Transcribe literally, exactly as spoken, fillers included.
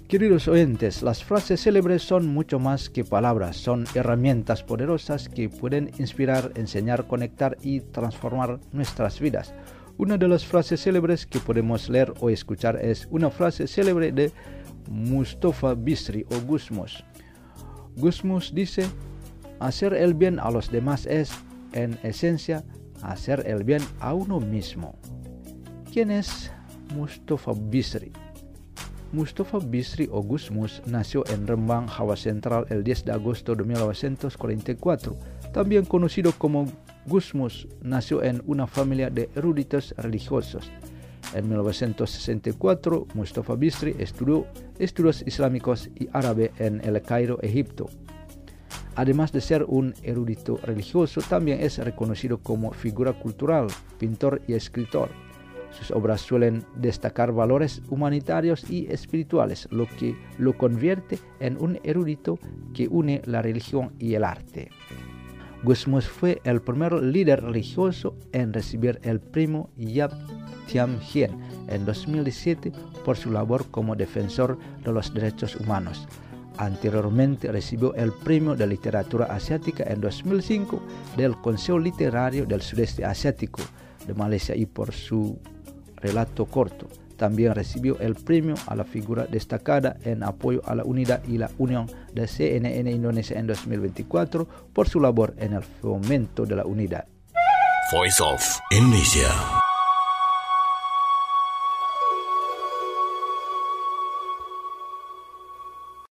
Queridos oyentes, las frases célebres son mucho más que palabras, son herramientas poderosas que pueden inspirar, enseñar, conectar y transformar nuestras vidas. Una de las frases célebres que podemos leer o escuchar es una frase célebre de Mustafa Bisri o Gusmus. Gusmus dice: hacer el bien a los demás es, en esencia, hacer el bien a uno mismo. ¿Quién es Mustafa Bisri? Mustafa Bisri o Gusmus nació en Rembang, Java Central el diez de agosto de mil novecientos cuarenta y cuatro. También conocido como Gusmus, nació en una familia de eruditos religiosos. En mil novecientos sesenta y cuatro, Mustafa Bisri estudió estudios islámicos y árabe en El Cairo, Egipto. Además de ser un erudito religioso, también es reconocido como figura cultural, pintor y escritor. Sus obras suelen destacar valores humanitarios y espirituales, lo que lo convierte en un erudito que une la religión y el arte. Gusmus fue el primer líder religioso en recibir el premio Yap Thiam Hien en dos mil diecisiete por su labor como defensor de los derechos humanos. Anteriormente recibió el Premio de Literatura Asiática en dos mil cinco del Consejo Literario del Sudeste Asiático de Malaysia y por su relato corto. También recibió el premio a la figura destacada en apoyo a la unidad y la unión de C N N Indonesia en dos mil veinticuatro por su labor en el fomento de la unidad. Voice of Indonesia.